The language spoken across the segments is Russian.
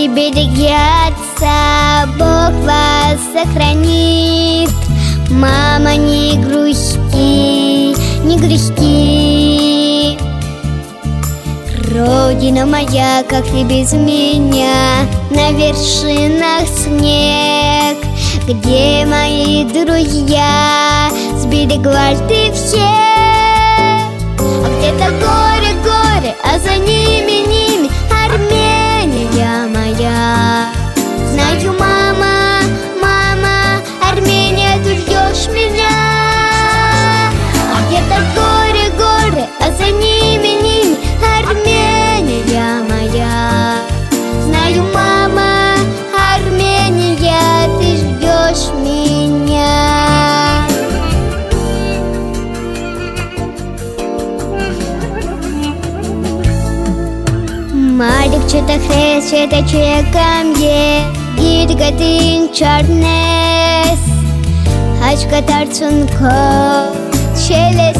и берегаться, Бог вас сохранит. Мама, не грусти, не грусти. Родина моя, как ты без меня? На вершинах снег. Где мои друзья? Сберегла ты все. А где-то горы, горы, а за ними, ними Армения моя. Знаю, мама, мама, Армения, ты ждешь меня. А где-то горы, горы, а за ними, ними Армения моя. Знаю, мама, Армения, ты ждешь меня. Malik çıta хрещета чекам je Gidgatin çarnes Aşka tartun ko Çelesnes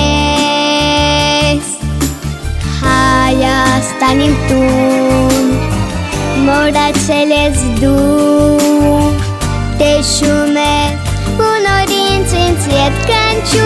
Haya станем тут Moda celezdu Te shumes Unorin цин цвет кончу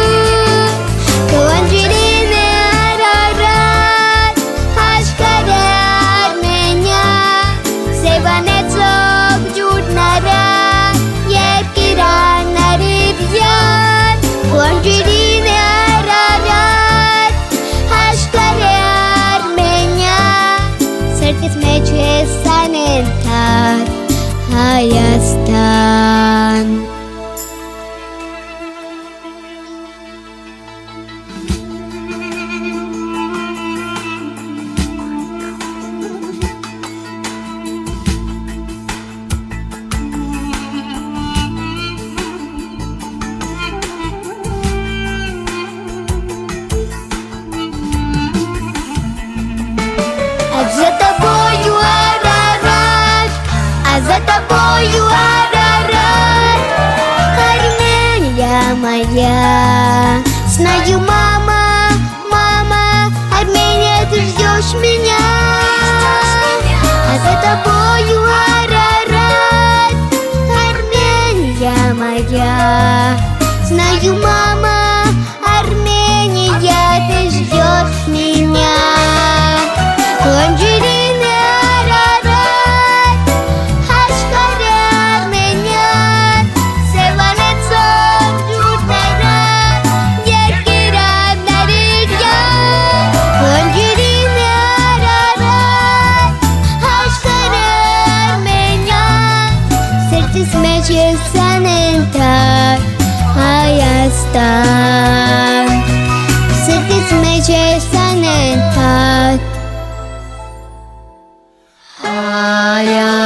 Каланджирины арарат Aşkare Armenia Sevanetsok jurnara Yerkiran aribyan Kаланджирины арарат Aşkare Armenia Sertis meçhe sanentat Hayastan. За тобою Арарат, а за тобою Арарат, Армения моя. Знаю, мама, мама, Армения, ты ждешь меня. А за тобою Арарат, Армения моя. Знаю, мама, Армения, ты ждешь меня. Kаланджирины арарат Aşkare Armenia Sevanetsok jurnara Yerkiran aribyan Kаланджирины арарат Aşkare Armenia Sertis meçhe sanentat Hayastan. Sertis meçhe sanentat Hayastan.